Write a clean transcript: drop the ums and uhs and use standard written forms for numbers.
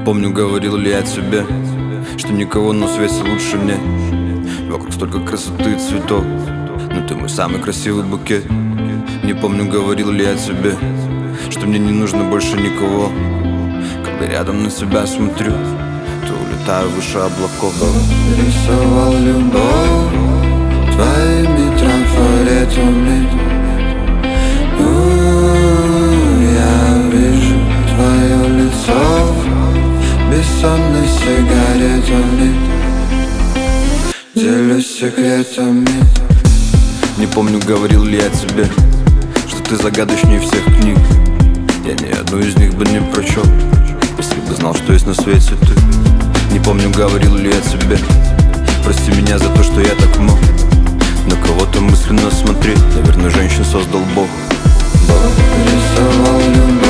помню, говорил ли я тебе, что никого на свете лучше мне. Вокруг столько красоты и цветов, но ты мой самый красивый букет. Не помню, говорил ли я тебе, что мне не нужно больше никого. Когда рядом на себя смотрю, то улетаю выше облаков. Рисовал любовь твоими трафаретами. Я вижу твое лицо бессонной сигаретами. Делюсь секретами. Не помню, говорил ли я тебе, что ты загадочнее всех книг. Я ни одну из них бы не прочел, если бы знал, что есть на свете ты. Не помню, говорил ли я тебе, прости меня за то, что я так мог. На кого-то мысленно смотреть, наверное, женщин создал Бог. Бог рисовал любовь